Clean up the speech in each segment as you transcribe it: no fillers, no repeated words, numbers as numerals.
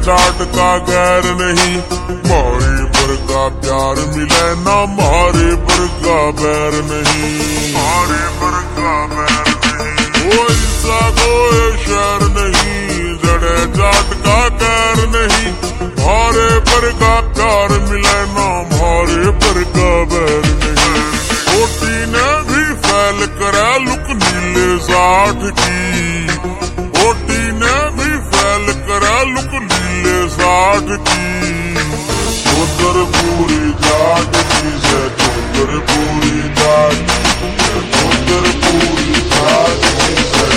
जाट का गैर नहीं, मारे पर का प्यार मिले ना मारे पर का बैर नहीं, मारे पर का बैर नहीं। वो ऐसा कोई शहर नहीं, जड़े जाट का गैर नहीं, मारे पर का प्यार मिले ना मारे पर का बैर नहीं। कोटी ने भी फैल करा लुक नीले जाट की, कोटी ने भी फैल करा लुक नीले जाट की। चौधर पूरी जाट की से चौधर पूरी जाट, चौधर पूरी जाट की से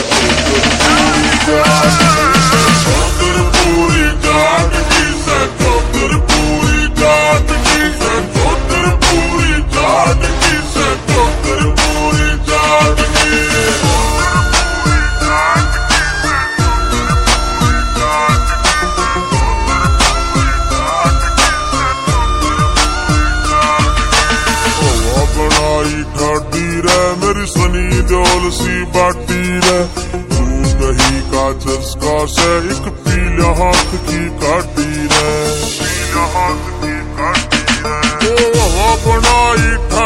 चौधर पूरी जाट की से चौधर पूरी जाट की से चौधर पूरी जाट की से चौधर पूरी जाट की। ठाडी रे मेरी सनी देओल सी बाटी रे, तू दही का चस्का से एक पीले हाथ की काटी रे, पीले हाथ की काटी रे। ओ हवा बनाई